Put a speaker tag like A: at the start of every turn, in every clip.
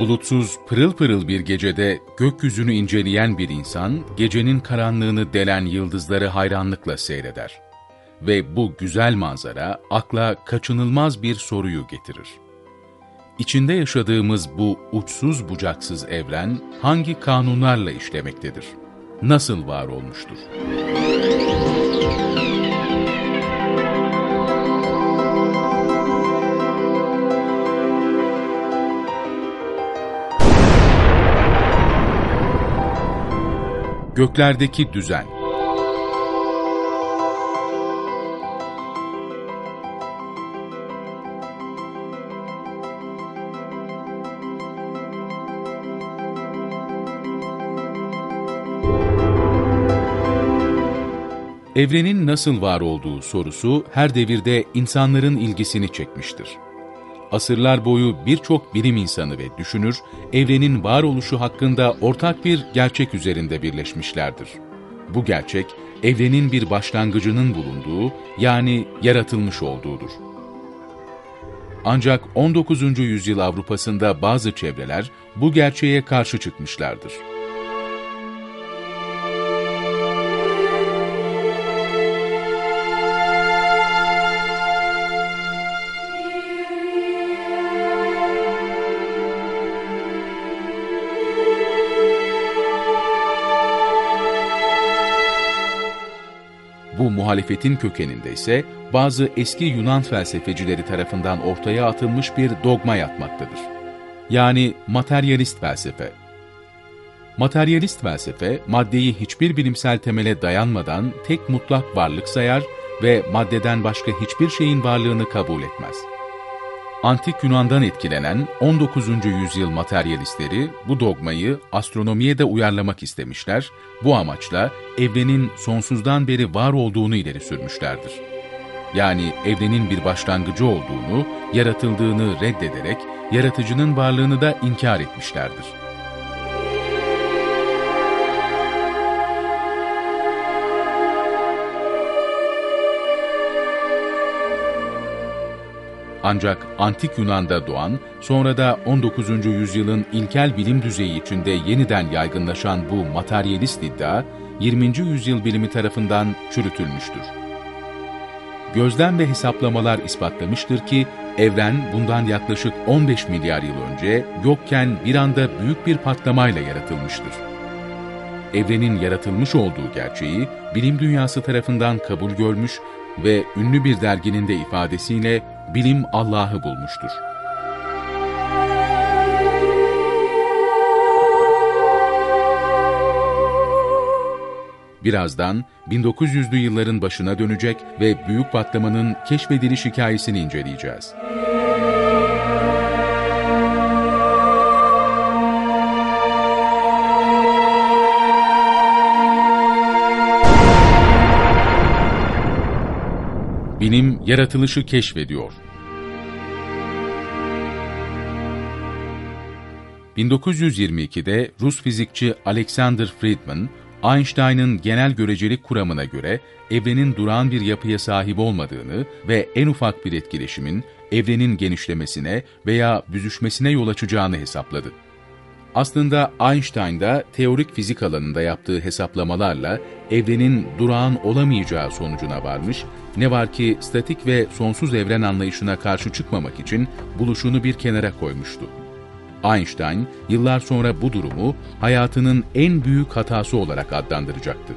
A: Bulutsuz, pırıl pırıl bir gecede gökyüzünü inceleyen bir insan, gecenin karanlığını delen yıldızları hayranlıkla seyreder. Ve bu güzel manzara akla kaçınılmaz bir soruyu getirir. İçinde yaşadığımız bu uçsuz bucaksız evren hangi kanunlarla işlemektedir? Nasıl var olmuştur? Göklerdeki düzen. Evrenin nasıl var olduğu sorusu her devirde insanların ilgisini çekmiştir. Asırlar boyu birçok bilim insanı ve düşünür, evrenin varoluşu hakkında ortak bir gerçek üzerinde birleşmişlerdir. Bu gerçek, evrenin bir başlangıcının bulunduğu, yani yaratılmış olduğudur. Ancak 19. yüzyıl Avrupa'sında bazı çevreler bu gerçeğe karşı çıkmışlardır. Bu muhalefetin kökeninde ise bazı eski Yunan felsefecileri tarafından ortaya atılmış bir dogma yatmaktadır. Yani materyalist felsefe. Materyalist felsefe, maddeyi hiçbir bilimsel temele dayanmadan tek mutlak varlık sayar ve maddeden başka hiçbir şeyin varlığını kabul etmez. Antik Yunan'dan etkilenen 19. yüzyıl materyalistleri bu dogmayı astronomiye de uyarlamak istemişler, bu amaçla evrenin sonsuzdan beri var olduğunu ileri sürmüşlerdir. Yani evrenin bir başlangıcı olduğunu, yaratıldığını reddederek yaratıcının varlığını da inkar etmişlerdir. Ancak Antik Yunan'da doğan, sonra da 19. yüzyılın ilkel bilim düzeyi içinde yeniden yaygınlaşan bu materyalist iddia, 20. yüzyıl bilimi tarafından çürütülmüştür. Gözlem ve hesaplamalar ispatlamıştır ki, evren bundan yaklaşık 15 milyar yıl önce yokken bir anda büyük bir patlamayla yaratılmıştır. Evrenin yaratılmış olduğu gerçeği bilim dünyası tarafından kabul görmüş ve ünlü bir derginin de ifadesiyle bilim Allah'ı bulmuştur. Birazdan 1900'lü yılların başına dönecek ve büyük patlamanın keşfediliş hikayesini inceleyeceğiz. Bilim, yaratılışı keşfediyor. 1922'de Rus fizikçi Alexander Friedman, Einstein'ın genel görecelik kuramına göre evrenin durağan bir yapıya sahip olmadığını ve en ufak bir etkileşimin evrenin genişlemesine veya büzüşmesine yol açacağını hesapladı. Aslında Einstein da teorik fizik alanında yaptığı hesaplamalarla evrenin durağan olamayacağı sonucuna varmış, ne var ki statik ve sonsuz evren anlayışına karşı çıkmamak için buluşunu bir kenara koymuştu. Einstein, yıllar sonra bu durumu hayatının en büyük hatası olarak adlandıracaktı.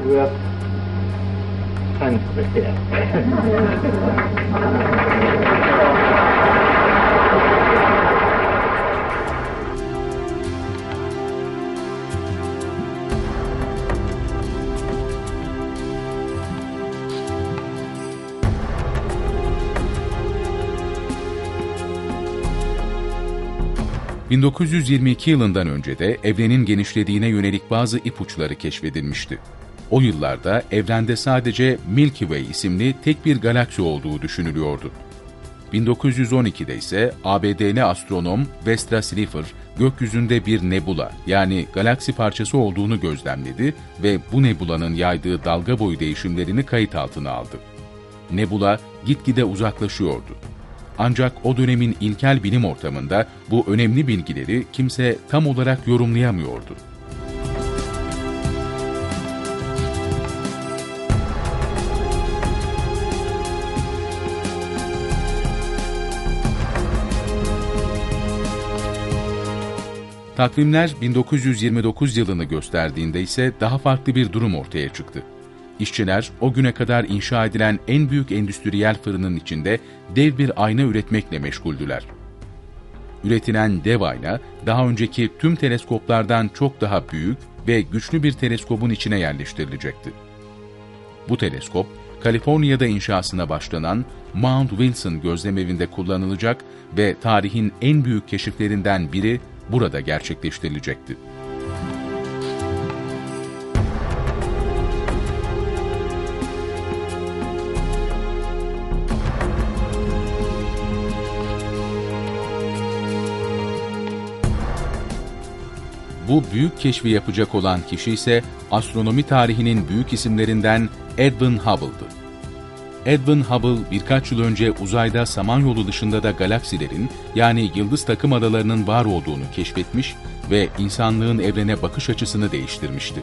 A: 1922 yılından önce de evrenin genişlediğine yönelik bazı ipuçları keşfedilmişti. O yıllarda evrende sadece Milky Way isimli tek bir galaksi olduğu düşünülüyordu. 1912'de ise ABD'li astronom Westra Slipher, gökyüzünde bir nebula yani galaksi parçası olduğunu gözlemledi ve bu nebulanın yaydığı dalga boyu değişimlerini kayıt altına aldı. Nebula gitgide uzaklaşıyordu. Ancak o dönemin ilkel bilim ortamında bu önemli bilgileri kimse tam olarak yorumlayamıyordu. Takvimler 1929 yılını gösterdiğinde ise daha farklı bir durum ortaya çıktı. İşçiler o güne kadar inşa edilen en büyük endüstriyel fırının içinde dev bir ayna üretmekle meşguldüler. Üretilen dev ayna daha önceki tüm teleskoplardan çok daha büyük ve güçlü bir teleskobun içine yerleştirilecekti. Bu teleskop, Kaliforniya'da inşasına başlanan Mount Wilson gözlemevinde kullanılacak ve tarihin en büyük keşiflerinden biri burada gerçekleştirilecekti. Bu büyük keşfi yapacak olan kişi ise astronomi tarihinin büyük isimlerinden Edwin Hubble'dı. Edwin Hubble birkaç yıl önce uzayda Samanyolu dışında da galaksilerin yani yıldız takım adalarının var olduğunu keşfetmiş ve insanlığın evrene bakış açısını değiştirmişti.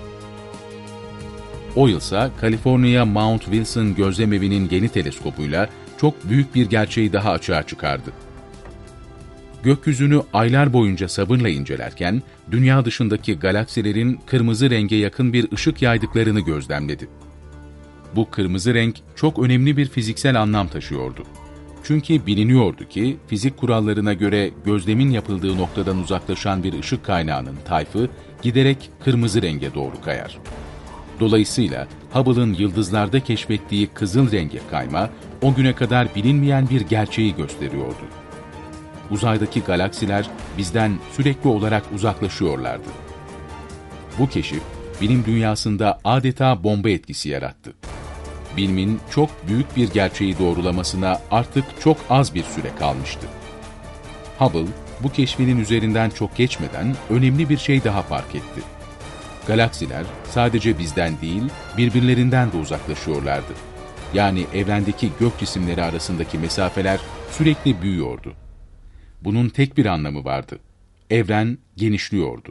A: O yılsa Kaliforniya Mount Wilson gözlemevinin yeni teleskopuyla çok büyük bir gerçeği daha açığa çıkardı. Gökyüzünü aylar boyunca sabırla incelerken, dünya dışındaki galaksilerin kırmızı renge yakın bir ışık yaydıklarını gözlemledi. Bu kırmızı renk çok önemli bir fiziksel anlam taşıyordu. Çünkü biliniyordu ki, fizik kurallarına göre gözlemin yapıldığı noktadan uzaklaşan bir ışık kaynağının tayfı, giderek kırmızı renge doğru kayar. Dolayısıyla Hubble'ın yıldızlarda keşfettiği kızıl renge kayma, o güne kadar bilinmeyen bir gerçeği gösteriyordu. Uzaydaki galaksiler bizden sürekli olarak uzaklaşıyorlardı. Bu keşif, bilim dünyasında adeta bomba etkisi yarattı. Bilimin çok büyük bir gerçeği doğrulamasına artık çok az bir süre kalmıştı. Hubble, bu keşfinin üzerinden çok geçmeden önemli bir şey daha fark etti. Galaksiler sadece bizden değil, birbirlerinden de uzaklaşıyorlardı. Yani evrendeki gök cisimleri arasındaki mesafeler sürekli büyüyordu. Bunun tek bir anlamı vardı. Evren genişliyordu.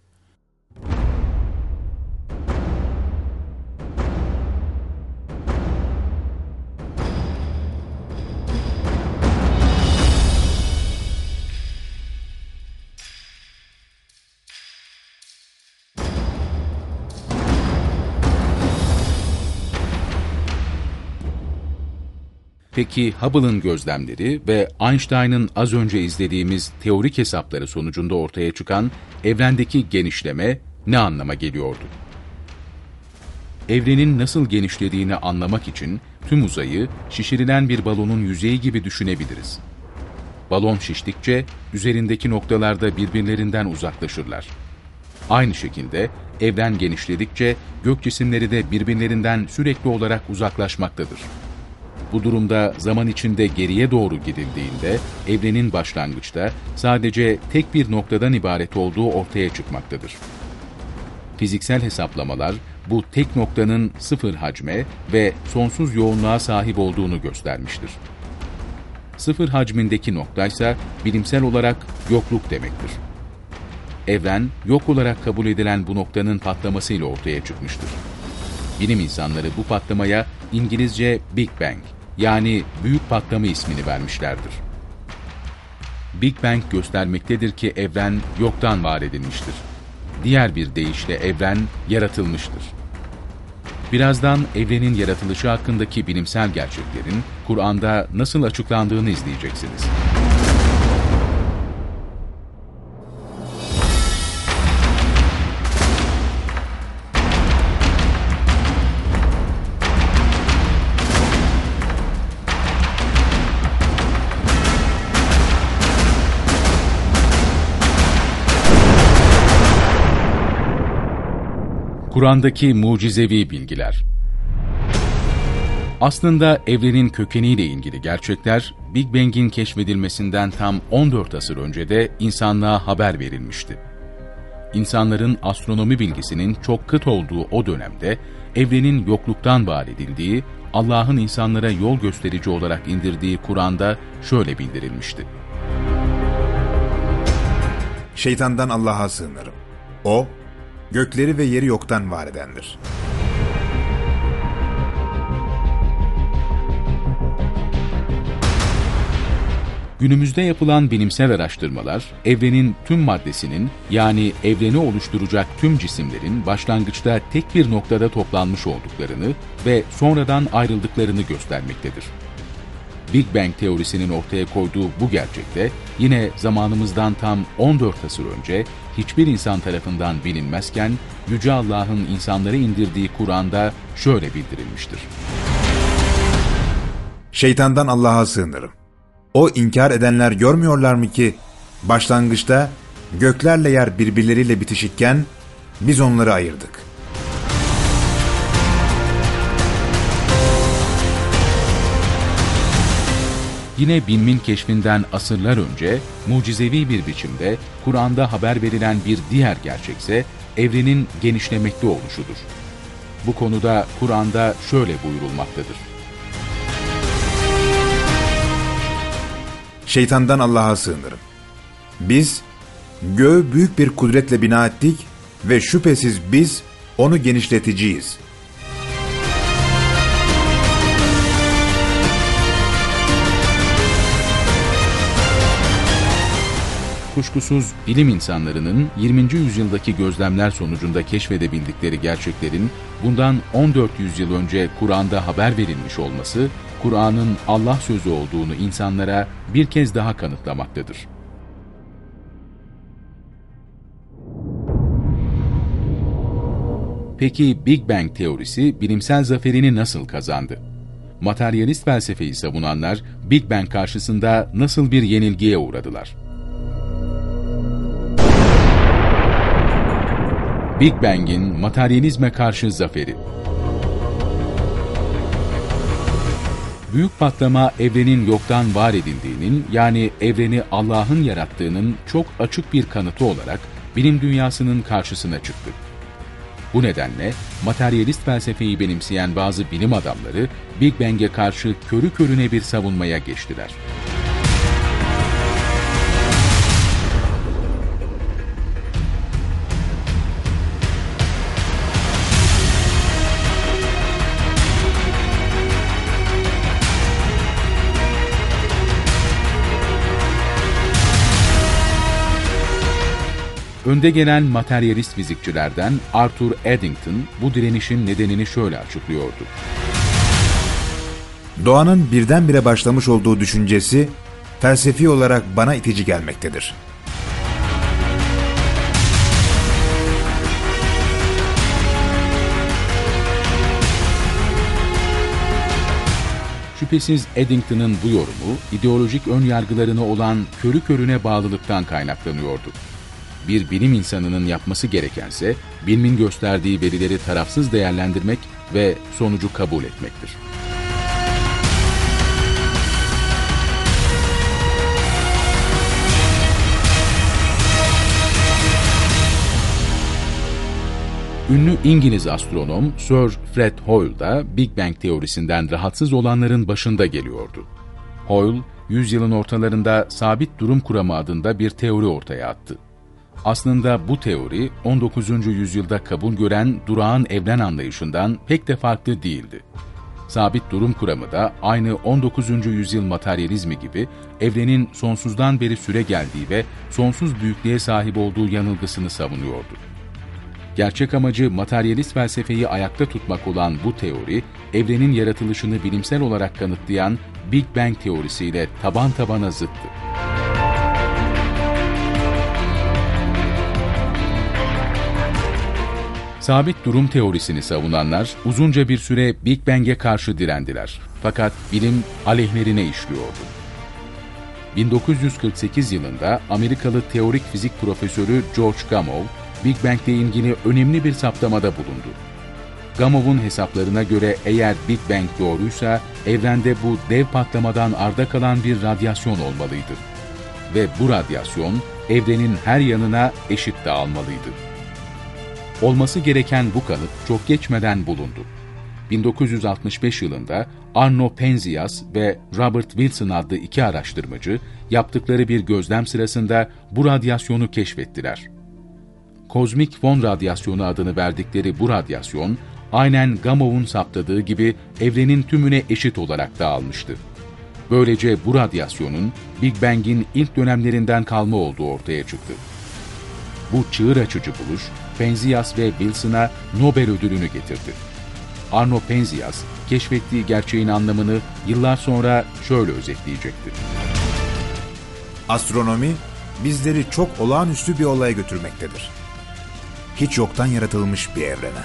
A: Peki Hubble'ın gözlemleri ve Einstein'ın az önce izlediğimiz teorik hesapları sonucunda ortaya çıkan evrendeki genişleme ne anlama geliyordu? Evrenin nasıl genişlediğini anlamak için tüm uzayı şişirilen bir balonun yüzeyi gibi düşünebiliriz. Balon şiştikçe üzerindeki noktalar da birbirlerinden uzaklaşırlar. Aynı şekilde evren genişledikçe gök cisimleri de birbirlerinden sürekli olarak uzaklaşmaktadır. Bu durumda zaman içinde geriye doğru gidildiğinde evrenin başlangıçta sadece tek bir noktadan ibaret olduğu ortaya çıkmaktadır. Fiziksel hesaplamalar bu tek noktanın sıfır hacme ve sonsuz yoğunluğa sahip olduğunu göstermiştir. Sıfır hacmindeki noktaysa bilimsel olarak yokluk demektir. Evren yok olarak kabul edilen bu noktanın patlamasıyla ortaya çıkmıştır. Bilim insanları bu patlamaya İngilizce Big Bang yani büyük patlama ismini vermişlerdir. Big Bang göstermektedir ki evren yoktan var edilmiştir. Diğer bir deyişle evren yaratılmıştır. Birazdan evrenin yaratılışı hakkındaki bilimsel gerçeklerin Kur'an'da nasıl açıklandığını izleyeceksiniz. Kur'an'daki mucizevi bilgiler. Aslında evrenin kökeniyle ilgili gerçekler, Big Bang'in keşfedilmesinden tam 14 asır önce de insanlığa haber verilmişti. insanların astronomi bilgisinin çok kıt olduğu o dönemde, evrenin yokluktan var edildiği, Allah'ın insanlara yol gösterici olarak indirdiği Kur'an'da şöyle bildirilmişti.
B: Şeytandan Allah'a sığınırım. O, gökleri ve yeri yoktan var edendir.
A: Günümüzde yapılan bilimsel araştırmalar, evrenin tüm maddesinin, yani evreni oluşturacak tüm cisimlerin başlangıçta tek bir noktada toplanmış olduklarını ve sonradan ayrıldıklarını göstermektedir. Big Bang teorisinin ortaya koyduğu bu gerçekte, yine zamanımızdan tam 14 asır önce hiçbir insan tarafından bilinmezken, Yüce Allah'ın insanlara indirdiği Kur'an'da şöyle bildirilmiştir.
B: Şeytandan Allah'a sığınırım. O inkar edenler görmüyorlar mı ki, başlangıçta göklerle yer birbirleriyle bitişikken, biz onları ayırdık.
A: Yine bilimin keşfinden asırlar önce, mucizevi bir biçimde Kur'an'da haber verilen bir diğer gerçekse, evrenin genişlemekte oluşudur. Bu konuda Kur'an'da şöyle buyurulmaktadır.
B: Şeytandan Allah'a sığınırım. Biz, göğü büyük bir kudretle bina ettik ve şüphesiz biz onu genişleticiyiz.
A: Kuşkusuz bilim insanlarının 20. yüzyıldaki gözlemler sonucunda keşfedebildikleri gerçeklerin bundan 1400 yıl önce Kur'an'da haber verilmiş olması, Kur'an'ın Allah sözü olduğunu insanlara bir kez daha kanıtlamaktadır. Peki Big Bang teorisi bilimsel zaferini nasıl kazandı? Materyalist felsefeyi savunanlar Big Bang karşısında nasıl bir yenilgiye uğradılar? Big Bang'in materyalizme karşı zaferi. Büyük patlama, evrenin yoktan var edildiğinin, yani evreni Allah'ın yarattığının çok açık bir kanıtı olarak bilim dünyasının karşısına çıktı. Bu nedenle materyalist felsefeyi benimseyen bazı bilim adamları Big Bang'e karşı körü körüne bir savunmaya geçtiler. Önde gelen materyalist fizikçilerden Arthur Eddington bu direnişin nedenini şöyle açıklıyordu.
B: Doğanın birdenbire başlamış olduğu düşüncesi felsefi olarak bana itici gelmektedir.
A: Şüphesiz Eddington'ın bu yorumu ideolojik önyargılarına olan körü körüne bağlılıktan kaynaklanıyordu. Bir bilim insanının yapması gerekense, bilimin gösterdiği verileri tarafsız değerlendirmek ve sonucu kabul etmektir. Ünlü İngiliz astronom Sir Fred Hoyle da Big Bang teorisinden rahatsız olanların başında geliyordu. Hoyle, yüzyılın ortalarında sabit durum kuramı adında bir teori ortaya attı. Aslında bu teori 19. yüzyılda kabul gören durağan evren anlayışından pek de farklı değildi. Sabit durum kuramı da aynı 19. yüzyıl materyalizmi gibi evrenin sonsuzdan beri süre geldiği ve sonsuz büyüklüğe sahip olduğu yanılgısını savunuyordu. Gerçek amacı materyalist felsefeyi ayakta tutmak olan bu teori, evrenin yaratılışını bilimsel olarak kanıtlayan Big Bang teorisiyle taban tabana zıttı. Sabit durum teorisini savunanlar uzunca bir süre Big Bang'e karşı direndiler. Fakat bilim aleyhlerine işliyordu. 1948 yılında Amerikalı teorik fizik profesörü George Gamow, Big Bang ile ilgili önemli bir saptamada bulundu. Gamow'un hesaplarına göre eğer Big Bang doğruysa, evrende bu dev patlamadan arda kalan bir radyasyon olmalıydı. Ve bu radyasyon, evrenin her yanına eşit dağılmalıydı. Olması gereken bu kanıt çok geçmeden bulundu. 1965 yılında Arno Penzias ve Robert Wilson adlı iki araştırmacı yaptıkları bir gözlem sırasında bu radyasyonu keşfettiler. Kozmik fon radyasyonu adını verdikleri bu radyasyon, aynen Gamov'un saptadığı gibi evrenin tümüne eşit olarak dağılmıştı. Böylece bu radyasyonun Big Bang'in ilk dönemlerinden kalma olduğu ortaya çıktı. Bu çığır açıcı buluş, Penzias ve Wilson'a Nobel ödülünü getirdi. Arno Penzias, keşfettiği gerçeğin anlamını yıllar sonra şöyle özetleyecektir.
B: Astronomi, bizleri çok olağanüstü bir olaya götürmektedir. Hiç yoktan yaratılmış bir evrene.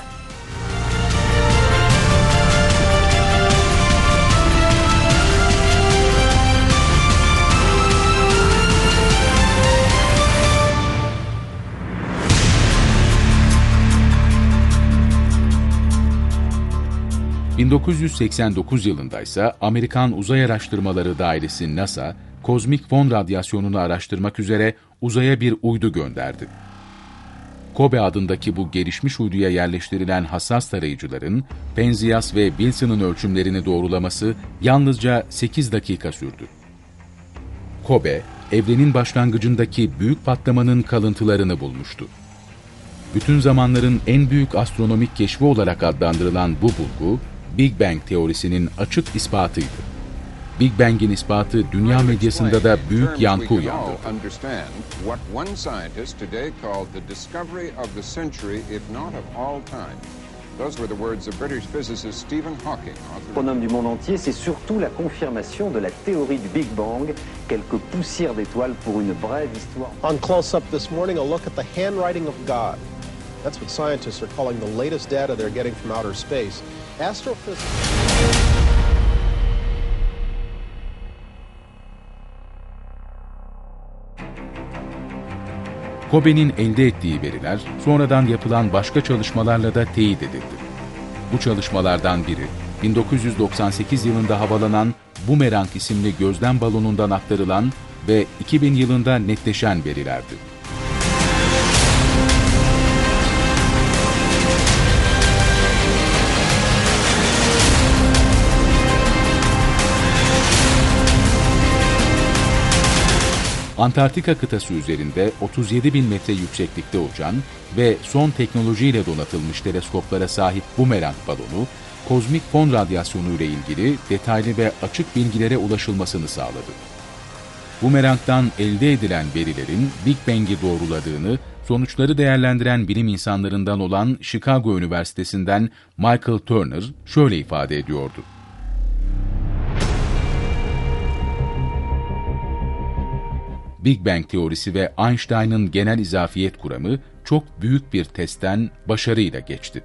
A: ...1989 yılında ise Amerikan Uzay Araştırmaları Dairesi NASA, kozmik fon radyasyonunu araştırmak üzere uzaya bir uydu gönderdi. Kobe adındaki bu gelişmiş uyduya yerleştirilen hassas tarayıcıların Penzias ve Wilson'ın ölçümlerini doğrulaması yalnızca 8 dakika sürdü. Kobe, evrenin başlangıcındaki büyük patlamanın kalıntılarını bulmuştu. Bütün zamanların en büyük astronomik keşfi olarak adlandırılan bu bulgu, Big Bang teorisinin açık ispatıydı. Big Bang'in ispatı dünya medyasında da büyük yankı uyandırdı.
C: Astronome du monde entier, c'est surtout la confirmation de la théorie du Big Bang, quelques poussières d'étoiles pour une brève histoire.
D: On Close Up this morning, a look at the handwriting of God. That's what scientists are calling the latest data they're getting from outer space. Astrophysics.
A: Kobe'nin elde ettiği veriler sonradan yapılan başka çalışmalarla da teyit edildi. Bu çalışmalardan biri 1998 yılında havalanan Boomerang isimli gözlem balonundan aktarılan ve 2000 yılında netleşen verilerdi. Antarktika kıtası üzerinde 37.000 metre yükseklikte uçan ve son teknolojiyle donatılmış teleskoplara sahip Boomerang balonu, kozmik fon radyasyonu ile ilgili detaylı ve açık bilgilere ulaşılmasını sağladı. Boomerang'dan elde edilen verilerin Big Bang'i doğruladığını, sonuçları değerlendiren bilim insanlarından olan Chicago Üniversitesi'nden Michael Turner şöyle ifade ediyordu. Big Bang teorisi ve Einstein'ın genel izafiyet kuramı çok büyük bir testten başarıyla geçti.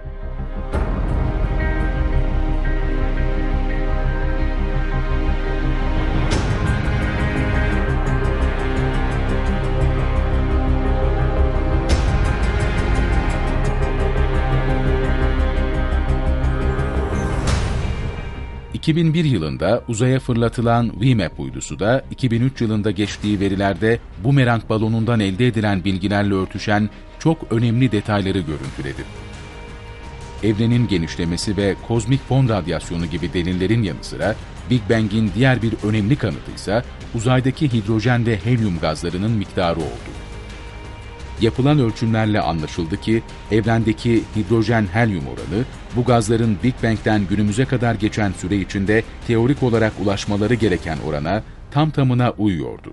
A: ...2001 yılında uzaya fırlatılan VMAP uydusu da 2003 yılında geçtiği verilerde Boomerang balonundan elde edilen bilgilerle örtüşen çok önemli detayları görüntüledi. Evrenin genişlemesi ve kozmik fon radyasyonu gibi delillerin yanı sıra Big Bang'in diğer bir önemli kanıtı ise uzaydaki hidrojen ve helyum gazlarının miktarı oldu. Yapılan ölçümlerle anlaşıldı ki evrendeki hidrojen-helyum oranı bu gazların Big Bang'den günümüze kadar geçen süre içinde teorik olarak ulaşmaları gereken orana tam tamına uyuyordu.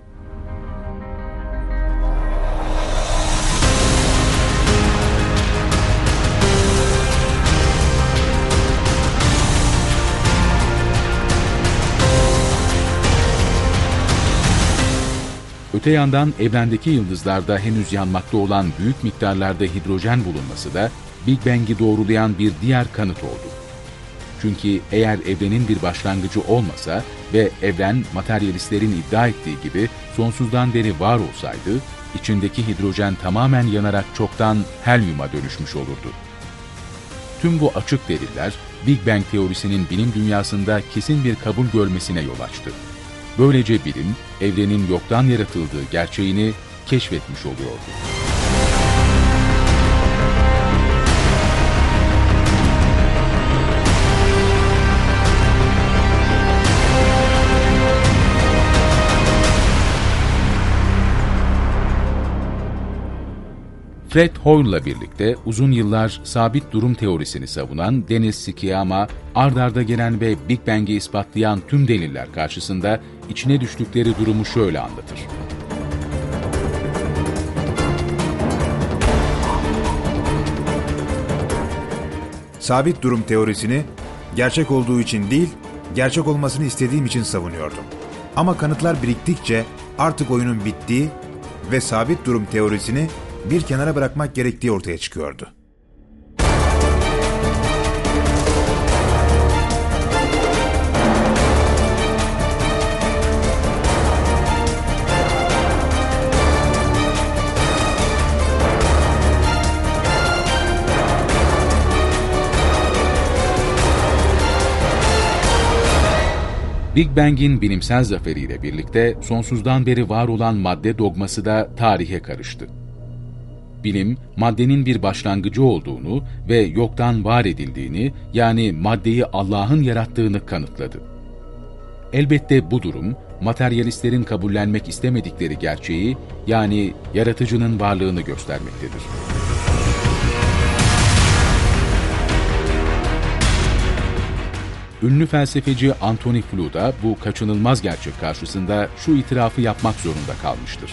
A: Öte yandan evrendeki yıldızlarda henüz yanmakta olan büyük miktarlarda hidrojen bulunması da Big Bang'i doğrulayan bir diğer kanıt oldu. Çünkü eğer evrenin bir başlangıcı olmasa ve evren materyalistlerin iddia ettiği gibi sonsuzdan beri var olsaydı, içindeki hidrojen tamamen yanarak çoktan helyuma dönüşmüş olurdu. Tüm bu açık deliller Big Bang teorisinin bilim dünyasında kesin bir kabul görmesine yol açtı. Böylece bilim, evrenin yoktan yaratıldığı gerçeğini keşfetmiş oluyordu. Fred Hoyle'la birlikte uzun yıllar sabit durum teorisini savunan Dennis Sciama, ard arda gelen ve Big Bang'i ispatlayan tüm deliller karşısında içine düştükleri durumu şöyle anlatır.
B: Sabit durum teorisini gerçek olduğu için değil, gerçek olmasını istediğim için savunuyordum. Ama kanıtlar biriktikçe artık oyunun bittiği ve sabit durum teorisini bir kenara bırakmak gerektiği ortaya çıkıyordu.
A: Big Bang'in bilimsel zaferiyle birlikte sonsuzdan beri var olan madde dogması da tarihe karıştı. Bilim, maddenin bir başlangıcı olduğunu ve yoktan var edildiğini, yani maddeyi Allah'ın yarattığını kanıtladı. Elbette bu durum, materyalistlerin kabullenmek istemedikleri gerçeği, yani yaratıcının varlığını göstermektedir. Ünlü felsefeci Antony Flew da bu kaçınılmaz gerçek karşısında şu itirafı yapmak zorunda kalmıştır.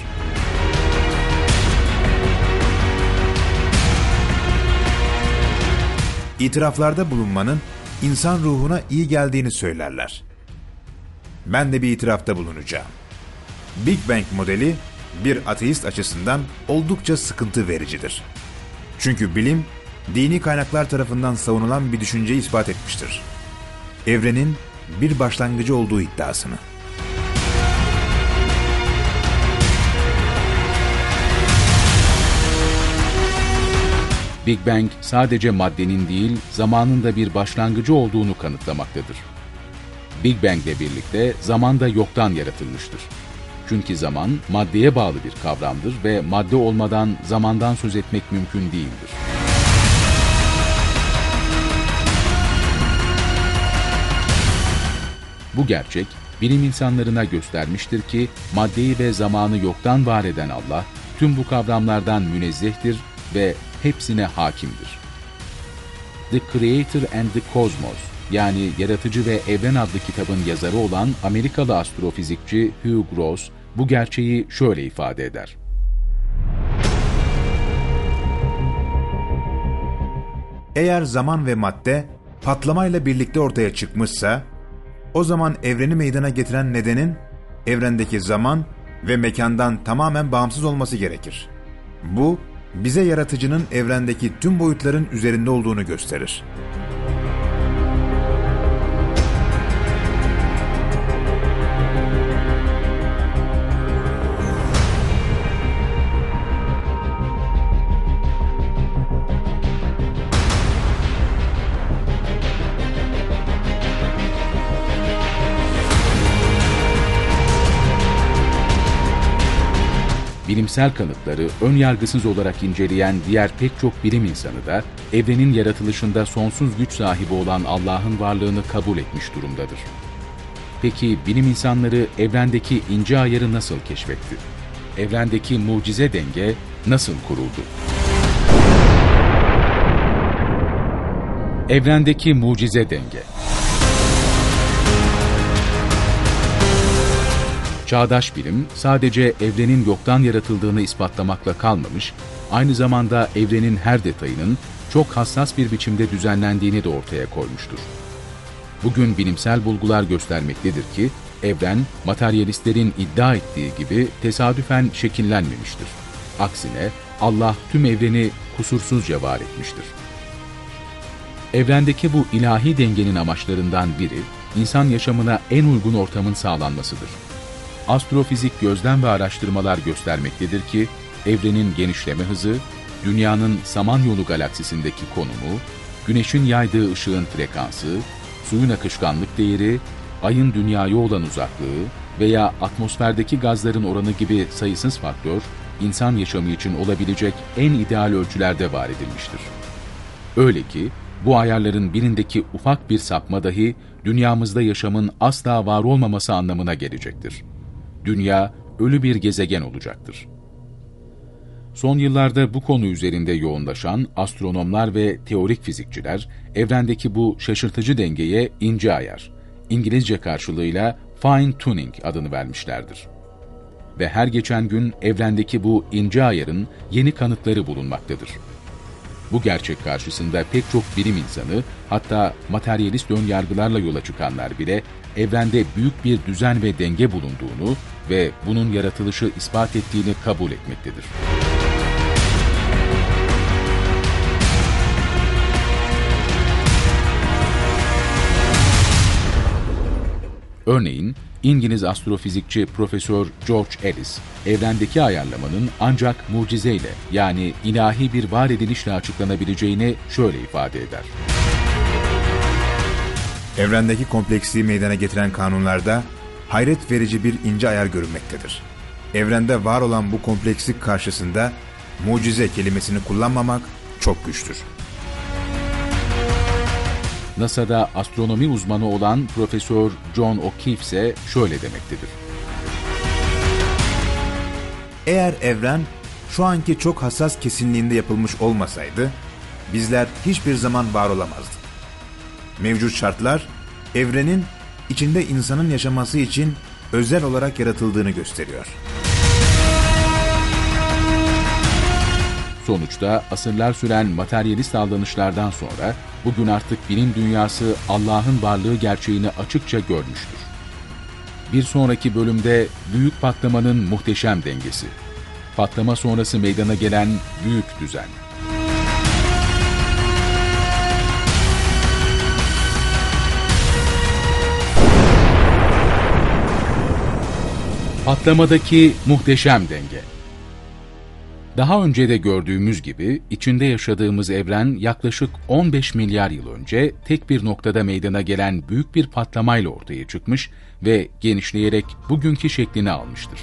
B: İtiraflarda bulunmanın insan ruhuna iyi geldiğini söylerler. Ben de bir itirafta bulunacağım. Big Bang modeli bir ateist açısından oldukça sıkıntı vericidir. Çünkü bilim, dini kaynaklar tarafından savunulan bir düşünceyi ispat etmiştir. Evrenin bir başlangıcı olduğu iddiasını.
A: Big Bang sadece maddenin değil, zamanın da bir başlangıcı olduğunu kanıtlamaktadır. Big Bang ile birlikte zaman da yoktan yaratılmıştır. Çünkü zaman maddeye bağlı bir kavramdır ve madde olmadan zamandan söz etmek mümkün değildir. Bu gerçek, bilim insanlarına göstermiştir ki, maddeyi ve zamanı yoktan var eden Allah, tüm bu kavramlardan münezzehtir ve hepsine hakimdir. The Creator and the Cosmos, yani Yaratıcı ve Evren adlı kitabın yazarı olan Amerikalı astrofizikçi Hugh Gross, bu gerçeği şöyle ifade eder.
B: Eğer zaman ve madde patlamayla birlikte ortaya çıkmışsa, o zaman evreni meydana getiren nedenin evrendeki zaman ve mekandan tamamen bağımsız olması gerekir. Bu, bize yaratıcının evrendeki tüm boyutların üzerinde olduğunu gösterir.
A: Bilimsel kanıtları ön yargısız olarak inceleyen diğer pek çok bilim insanı da evrenin yaratılışında sonsuz güç sahibi olan Allah'ın varlığını kabul etmiş durumdadır. Peki bilim insanları evrendeki ince ayarı nasıl keşfetti? Evrendeki mucize denge nasıl kuruldu? Evrendeki mucize denge. Çağdaş bilim, sadece evrenin yoktan yaratıldığını ispatlamakla kalmamış, aynı zamanda evrenin her detayının çok hassas bir biçimde düzenlendiğini de ortaya koymuştur. Bugün bilimsel bulgular göstermektedir ki, evren, materyalistlerin iddia ettiği gibi tesadüfen şekillenmemiştir. Aksine, Allah tüm evreni kusursuzca var etmiştir. Evrendeki bu ilahi dengenin amaçlarından biri, insan yaşamına en uygun ortamın sağlanmasıdır. Astrofizik gözlem ve araştırmalar göstermektedir ki, evrenin genişleme hızı, Dünya'nın Samanyolu galaksisindeki konumu, Güneş'in yaydığı ışığın frekansı, suyun akışkanlık değeri, Ay'ın Dünya'ya olan uzaklığı veya atmosferdeki gazların oranı gibi sayısız faktör, insan yaşamı için olabilecek en ideal ölçülerde var edilmiştir. Öyle ki, bu ayarların birindeki ufak bir sapma dahi, dünyamızda yaşamın asla var olmaması anlamına gelecektir. Dünya, ölü bir gezegen olacaktır. Son yıllarda bu konu üzerinde yoğunlaşan astronomlar ve teorik fizikçiler, evrendeki bu şaşırtıcı dengeye ince ayar, İngilizce karşılığıyla fine tuning adını vermişlerdir. Ve her geçen gün evrendeki bu ince ayarın yeni kanıtları bulunmaktadır. Bu gerçek karşısında pek çok bilim insanı, hatta materyalist önyargılarla yola çıkanlar bile evrende büyük bir düzen ve denge bulunduğunu ve bunun yaratılışı ispat ettiğini kabul etmektedir. Örneğin, İngiliz astrofizikçi Profesör George Ellis, evrendeki ayarlamanın ancak mucizeyle, yani ilahi bir var edilişle açıklanabileceğini şöyle ifade eder.
B: Evrendeki kompleksliği meydana getiren kanunlarda hayret verici bir ince ayar görünmektedir. Evrende var olan bu komplekslik karşısında mucize kelimesini kullanmamak çok güçtür.
A: NASA'da astronomi uzmanı olan Profesör John O'Keefe ise şöyle demektedir.
B: Eğer evren şu anki çok hassas kesinliğinde yapılmış olmasaydı, bizler hiçbir zaman var olamazdık. Mevcut şartlar, evrenin içinde insanın yaşaması için özel olarak yaratıldığını gösteriyor.
A: Sonuçta asırlar süren materyalist aldanışlardan sonra bugün artık bilim dünyası Allah'ın varlığı gerçeğini açıkça görmüştür. Bir sonraki bölümde büyük patlamanın muhteşem dengesi, patlama sonrası meydana gelen büyük düzen. Patlamadaki muhteşem denge. Daha önce de gördüğümüz gibi içinde yaşadığımız evren yaklaşık 15 milyar yıl önce tek bir noktada meydana gelen büyük bir patlamayla ortaya çıkmış ve genişleyerek bugünkü şeklini almıştır.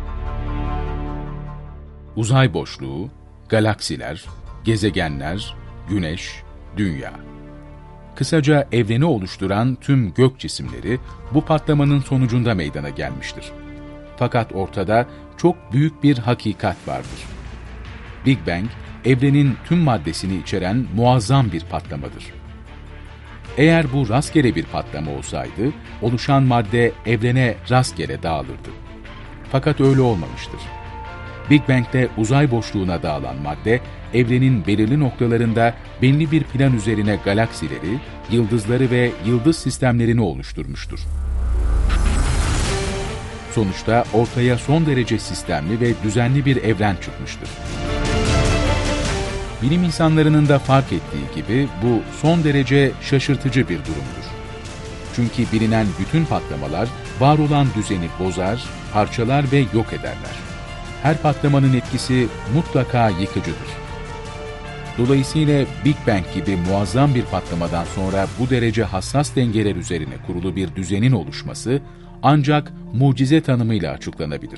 A: Uzay boşluğu, galaksiler, gezegenler, güneş, dünya. Kısaca evreni oluşturan tüm gök cisimleri bu patlamanın sonucunda meydana gelmiştir. Fakat ortada çok büyük bir hakikat vardır. Big Bang, evrenin tüm maddesini içeren muazzam bir patlamadır. Eğer bu rastgele bir patlama olsaydı, oluşan madde evrene rastgele dağılırdı. Fakat öyle olmamıştır. Big Bang'de uzay boşluğuna dağılan madde, evrenin belirli noktalarında belli bir plan üzerine galaksileri, yıldızları ve yıldız sistemlerini oluşturmuştur. Sonuçta ortaya son derece sistemli ve düzenli bir evren çıkmıştır. Bilim insanlarının da fark ettiği gibi bu son derece şaşırtıcı bir durumdur. Çünkü bilinen bütün patlamalar var olan düzeni bozar, parçalar ve yok ederler. Her patlamanın etkisi mutlaka yıkıcıdır. Dolayısıyla Big Bang gibi muazzam bir patlamadan sonra bu derece hassas dengeler üzerine kurulu bir düzenin oluşması ancak mucize tanımıyla açıklanabilir.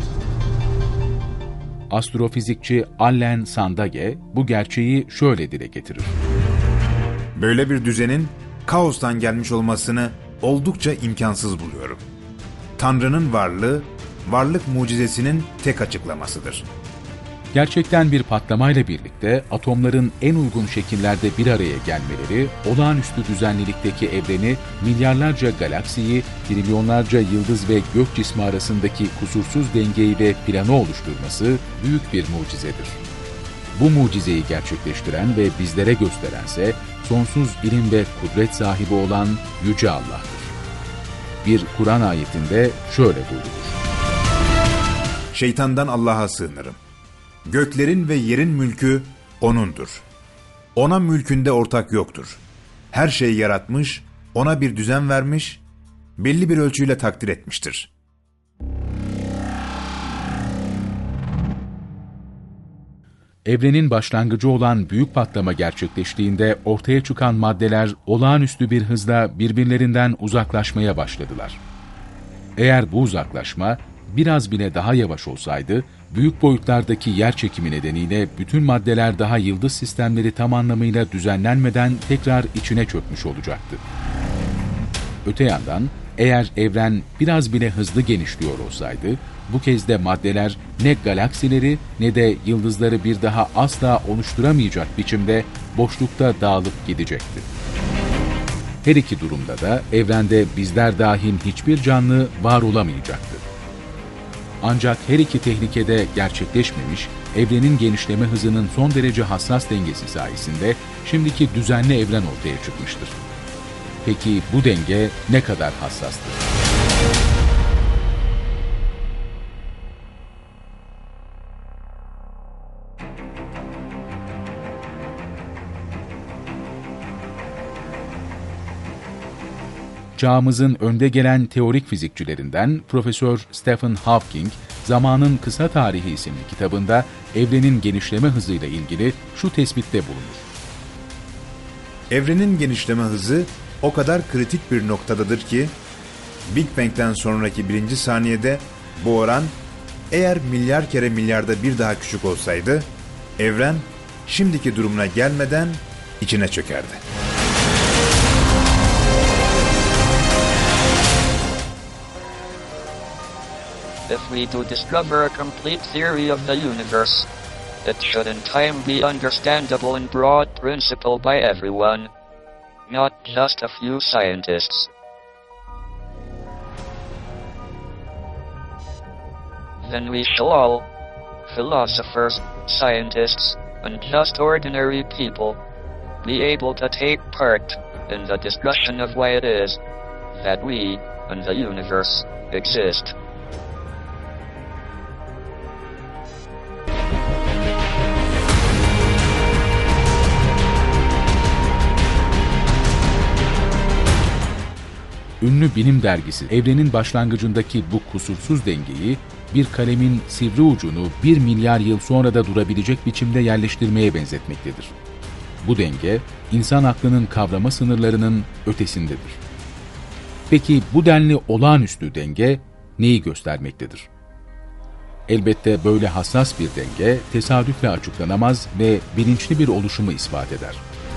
A: Astrofizikçi Allen Sandage bu gerçeği şöyle dile getirir.
B: Böyle bir düzenin kaostan gelmiş olmasını oldukça imkansız buluyorum. Tanrı'nın varlığı, varlık mucizesinin tek açıklamasıdır.
A: Gerçekten bir patlamayla birlikte atomların en uygun şekillerde bir araya gelmeleri, olağanüstü düzenlilikteki evreni, milyarlarca galaksiyi, trilyonlarca yıldız ve gök cismi arasındaki kusursuz dengeyi ve planı oluşturması büyük bir mucizedir. Bu mucizeyi gerçekleştiren ve bizlere gösterense sonsuz ilim ve kudret sahibi olan Yüce Allah'tır. Bir Kur'an ayetinde şöyle buyrulur.
B: Şeytandan Allah'a sığınırım. Göklerin ve yerin mülkü O'nundur. Ona mülkünde ortak yoktur. Her şeyi yaratmış, ona bir düzen vermiş, belli bir ölçüyle takdir etmiştir.
A: Evrenin başlangıcı olan büyük patlama gerçekleştiğinde ortaya çıkan maddeler olağanüstü bir hızla birbirlerinden uzaklaşmaya başladılar. Eğer bu uzaklaşma biraz bile daha yavaş olsaydı, büyük boyutlardaki yer çekimi nedeniyle bütün maddeler daha yıldız sistemleri tam anlamıyla düzenlenmeden tekrar içine çökmüş olacaktı. Öte yandan, Eğer evren biraz bile hızlı genişliyor olsaydı, bu kez de maddeler ne galaksileri ne de yıldızları bir daha asla oluşturamayacak biçimde boşlukta dağılıp gidecekti. Her iki durumda da evrende bizler dahil hiçbir canlı var olamayacaktı. Ancak her iki tehlikede gerçekleşmemiş, evrenin genişleme hızının son derece hassas dengesi sayesinde şimdiki düzenli evren ortaya çıkmıştır. Peki bu denge ne kadar hassastır? Çağımızın önde gelen teorik fizikçilerinden Profesör Stephen Hawking, Zamanın Kısa Tarihi isimli kitabında evrenin genişleme hızıyla ilgili şu tespitte bulunur.
B: Evrenin genişleme hızı o kadar kritik bir noktadadır ki, Big Bang'den sonraki 1. saniyede bu oran eğer milyar kere milyarda bir daha küçük olsaydı, evren şimdiki durumuna gelmeden içine çökerdi.
E: If we do discover a complete theory of the universe, it should in time be understandable in broad principle by everyone, not just a few scientists. Then we shall all, philosophers, scientists, and just ordinary people, be able to take part in the discussion of why it is that we and the universe exist.
A: Ünlü bilim dergisi evrenin başlangıcındaki bu kusursuz dengeyi bir kalemin sivri ucunu 1 milyar yıl sonra da durabilecek biçimde yerleştirmeye benzetmektedir. Bu denge, insan aklının kavrama sınırlarının ötesindedir. Peki bu denli olağanüstü denge neyi göstermektedir? Elbette böyle hassas bir denge tesadüfle açıklanamaz ve bilinçli bir oluşumu ispat eder.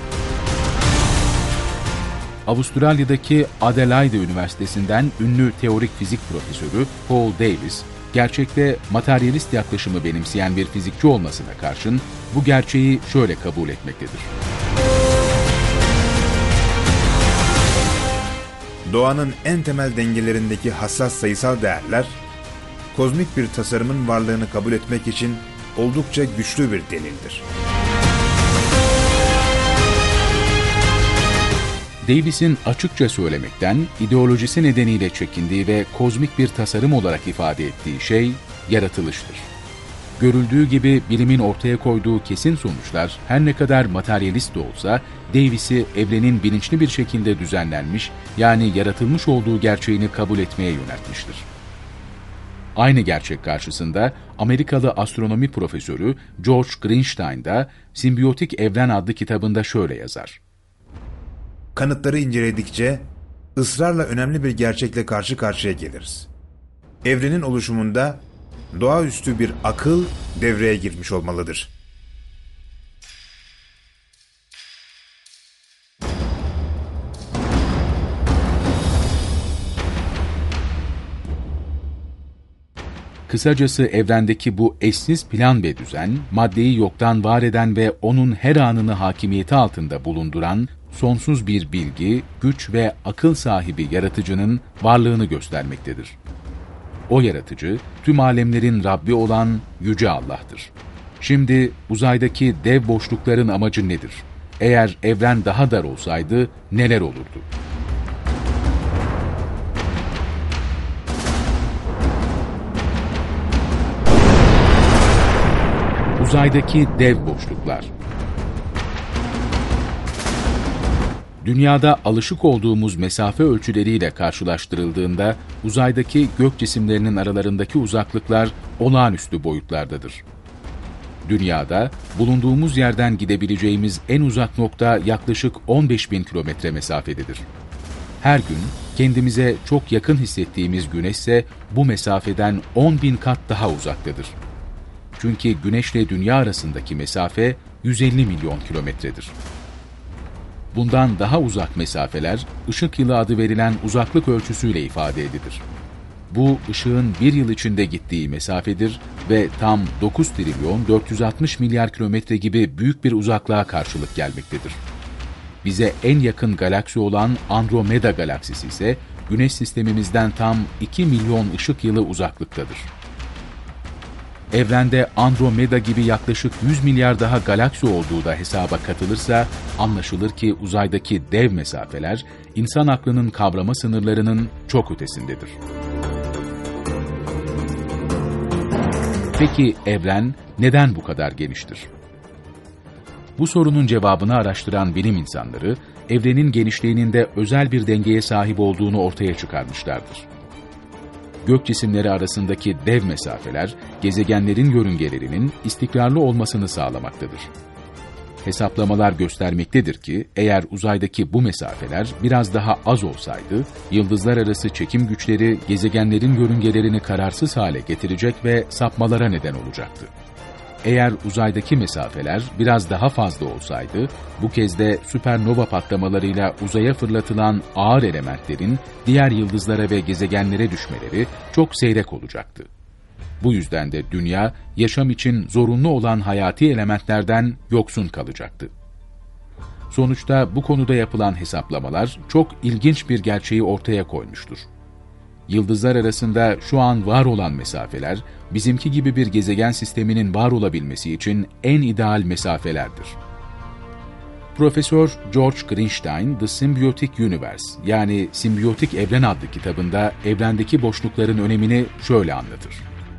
A: Avustralya'daki Adelaide Üniversitesi'nden ünlü teorik fizik profesörü Paul Davies, gerçekte materyalist yaklaşımı benimseyen bir fizikçi olmasına karşın bu gerçeği şöyle kabul etmektedir.
B: Doğanın en temel dengelerindeki hassas sayısal değerler, kozmik bir tasarımın varlığını kabul etmek için oldukça güçlü bir delildir.
A: Davies'in açıkça söylemekten, ideolojisi nedeniyle çekindiği ve kozmik bir tasarım olarak ifade ettiği şey, yaratılıştır. Görüldüğü gibi bilimin ortaya koyduğu kesin sonuçlar, her ne kadar materyalist de olsa, Davies'i evrenin bilinçli bir şekilde düzenlenmiş, yani yaratılmış olduğu gerçeğini kabul etmeye yöneltmiştir. Aynı gerçek karşısında Amerikalı astronomi profesörü George Greenstein da Simbiyotik Evren adlı kitabında şöyle yazar.
B: Kanıtları inceledikçe ısrarla önemli bir gerçekle karşı karşıya geliriz. Evrenin oluşumunda doğaüstü bir akıl devreye girmiş olmalıdır.
A: Kısacası evrendeki bu eşsiz plan ve düzen, maddeyi yoktan var eden ve onun her anını hakimiyeti altında bulunduran sonsuz bir bilgi, güç ve akıl sahibi yaratıcının varlığını göstermektedir. O yaratıcı, tüm alemlerin Rabbi olan Yüce Allah'tır. Şimdi uzaydaki dev boşlukların amacı nedir? Eğer evren daha dar olsaydı neler olurdu? Uzaydaki dev boşluklar. Dünyada alışık olduğumuz mesafe ölçüleriyle karşılaştırıldığında uzaydaki gök cisimlerinin aralarındaki uzaklıklar olağanüstü boyutlardadır. Dünyada bulunduğumuz yerden gidebileceğimiz en uzak nokta yaklaşık 15.000 kilometre mesafededir. Her gün kendimize çok yakın hissettiğimiz Güneş ise bu mesafeden 10.000 kat daha uzaktadır. Çünkü Güneşle Dünya arasındaki mesafe 150 milyon kilometredir. Bundan daha uzak mesafeler, ışık yılı adı verilen uzaklık ölçüsüyle ifade edilir. Bu, ışığın bir yıl içinde gittiği mesafedir ve tam 9 trilyon 460 milyar kilometre gibi büyük bir uzaklığa karşılık gelmektedir. Bize en yakın galaksi olan Andromeda galaksisi ise, Güneş sistemimizden tam 2 milyon ışık yılı uzaklıktadır. Evrende Andromeda gibi yaklaşık 100 milyar daha galaksi olduğu da hesaba katılırsa, anlaşılır ki uzaydaki dev mesafeler, insan aklının kavrama sınırlarının çok ötesindedir. Peki evren neden bu kadar geniştir? Bu sorunun cevabını araştıran bilim insanları, evrenin genişliğinin de özel bir dengeye sahip olduğunu ortaya çıkarmışlardır. Gök cisimleri arasındaki dev mesafeler, gezegenlerin yörüngelerinin istikrarlı olmasını sağlamaktadır. Hesaplamalar göstermektedir ki, eğer uzaydaki bu mesafeler biraz daha az olsaydı, yıldızlar arası çekim güçleri gezegenlerin yörüngelerini kararsız hale getirecek ve sapmalara neden olacaktı. Eğer uzaydaki mesafeler biraz daha fazla olsaydı, bu kez de süpernova patlamalarıyla uzaya fırlatılan ağır elementlerin diğer yıldızlara ve gezegenlere düşmeleri çok seyrek olacaktı. Bu yüzden de dünya, yaşam için zorunlu olan hayati elementlerden yoksun kalacaktı. Sonuçta bu konuda yapılan hesaplamalar çok ilginç bir gerçeği ortaya koymuştur. Yıldızlar arasında şu an var olan mesafeler, bizimki gibi bir gezegen sisteminin var olabilmesi için en ideal mesafelerdir. Profesör George Greenstein, The Symbiotic Universe, yani Simbiyotik Evren adlı kitabında evrendeki boşlukların önemini şöyle anlatır.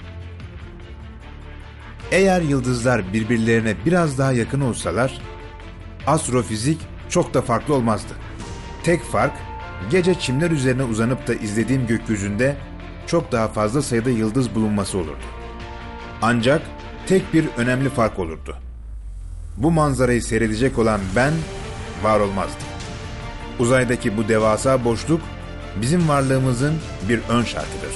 B: Eğer yıldızlar birbirlerine biraz daha yakın olsalar, astrofizik çok da farklı olmazdı. Tek fark, gece çimler üzerine uzanıp da izlediğim gökyüzünde çok daha fazla sayıda yıldız bulunması olurdu. Ancak tek bir önemli fark olurdu. Bu manzarayı seyredecek olan ben var olmazdım. Uzaydaki bu devasa boşluk bizim varlığımızın bir ön şartıdır.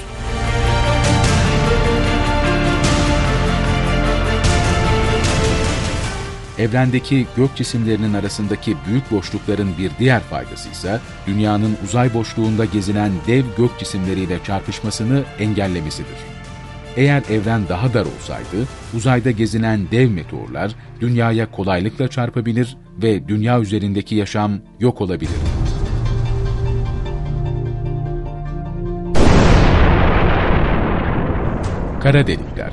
A: Evrendeki gök cisimlerinin arasındaki büyük boşlukların bir diğer faydası ise dünyanın uzay boşluğunda gezinen dev gök cisimleriyle çarpışmasını engellemesidir. Eğer evren daha dar olsaydı, uzayda gezinen dev meteorlar dünyaya kolaylıkla çarpabilir ve dünya üzerindeki yaşam yok olabilir. Kara delikler.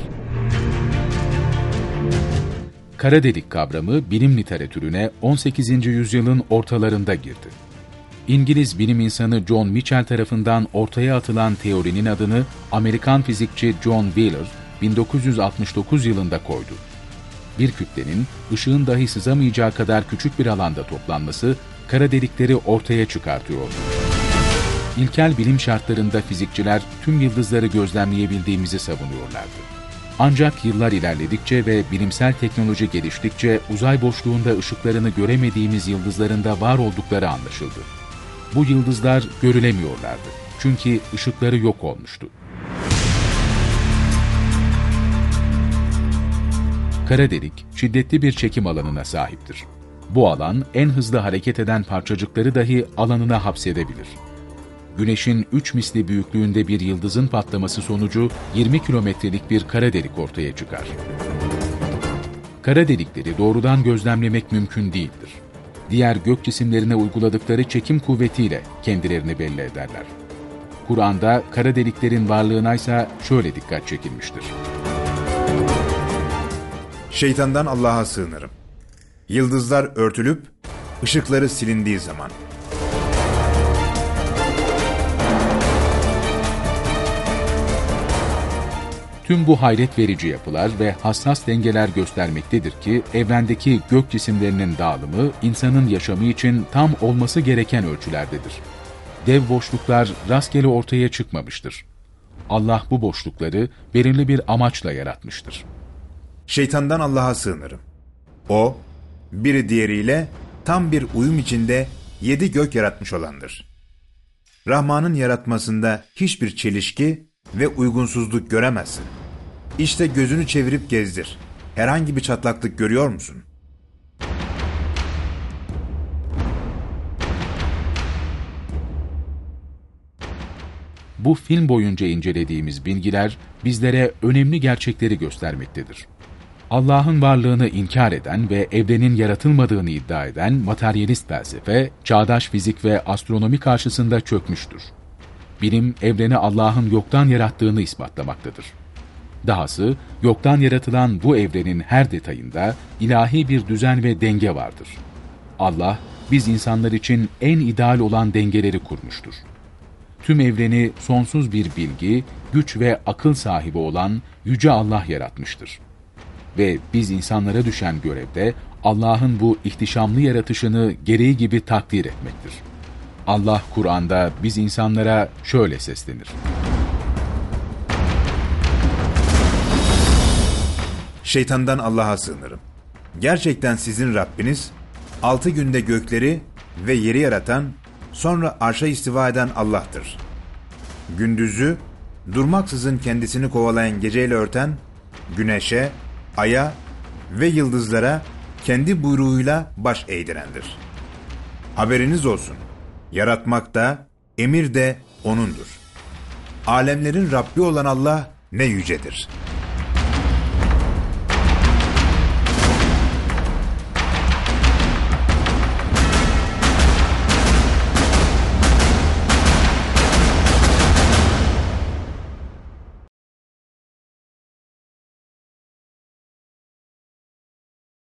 A: Kara delik kavramı bilim literatürüne 18. yüzyılın ortalarında girdi. İngiliz bilim insanı John Michell tarafından ortaya atılan teorinin adını Amerikan fizikçi John Wheeler 1969 yılında koydu. Bir kütlenin ışığın dahi sızamayacağı kadar küçük bir alanda toplanması kara delikleri ortaya çıkartıyordu. İlkel bilim şartlarında fizikçiler tüm yıldızları gözlemleyebildiğimizi savunuyorlardı. Ancak yıllar ilerledikçe ve bilimsel teknoloji geliştikçe uzay boşluğunda ışıklarını göremediğimiz yıldızların da var oldukları anlaşıldı. Bu yıldızlar görülemiyorlardı. Çünkü ışıkları yok olmuştu. Kara delik, şiddetli bir çekim alanına sahiptir. Bu alan, en hızlı hareket eden parçacıkları dahi alanına hapsedebilir. Güneş'in 3 misli büyüklüğünde bir yıldızın patlaması sonucu 20 kilometrelik bir kara delik ortaya çıkar. Kara delikleri doğrudan gözlemlemek mümkün değildir. Diğer gök cisimlerine uyguladıkları çekim kuvvetiyle kendilerini belli ederler. Kur'an'da kara deliklerin varlığına ise şöyle dikkat çekilmiştir.
B: Şeytandan Allah'a sığınırım. Yıldızlar örtülüp ışıkları silindiği zaman.
A: Tüm bu hayret verici yapılar ve hassas dengeler göstermektedir ki, evrendeki gök cisimlerinin dağılımı, insanın yaşamı için tam olması gereken ölçülerdedir. Dev boşluklar rastgele ortaya çıkmamıştır. Allah bu boşlukları belirli bir amaçla yaratmıştır.
B: Şeytandan Allah'a sığınırım. O, biri diğeriyle tam bir uyum içinde 7 gök yaratmış olandır. Rahman'ın yaratmasında hiçbir çelişki ve uygunsuzluk göremezsin. İşte gözünü çevirip gezdir. Herhangi bir çatlaklık görüyor musun?
A: bu film boyunca incelediğimiz bilgiler bizlere önemli gerçekleri göstermektedir. Allah'ın varlığını inkar eden ve evrenin yaratılmadığını iddia eden materyalist felsefe, çağdaş fizik ve astronomi karşısında çökmüştür. Bilim, evreni Allah'ın yoktan yarattığını ispatlamaktadır. Dahası, yoktan yaratılan bu evrenin her detayında ilahi bir düzen ve denge vardır. Allah, biz insanlar için en ideal olan dengeleri kurmuştur. Tüm evreni sonsuz bir bilgi, güç ve akıl sahibi olan Yüce Allah yaratmıştır. Ve biz insanlara düşen görevde Allah'ın bu ihtişamlı yaratışını gereği gibi takdir etmektir. Allah Kur'an'da biz insanlara şöyle seslenir.
B: Şeytandan Allah'a sığınırım. Gerçekten sizin Rabbiniz, 6 günde gökleri ve yeri yaratan, sonra arşa istiva eden Allah'tır. Gündüzü, durmaksızın kendisini kovalayan geceyle örten, güneşe, aya ve yıldızlara kendi buyruğuyla baş eğdirendir. Haberiniz olsun, yaratmak da, emir de O'nundur. Alemlerin Rabbi olan Allah ne yücedir.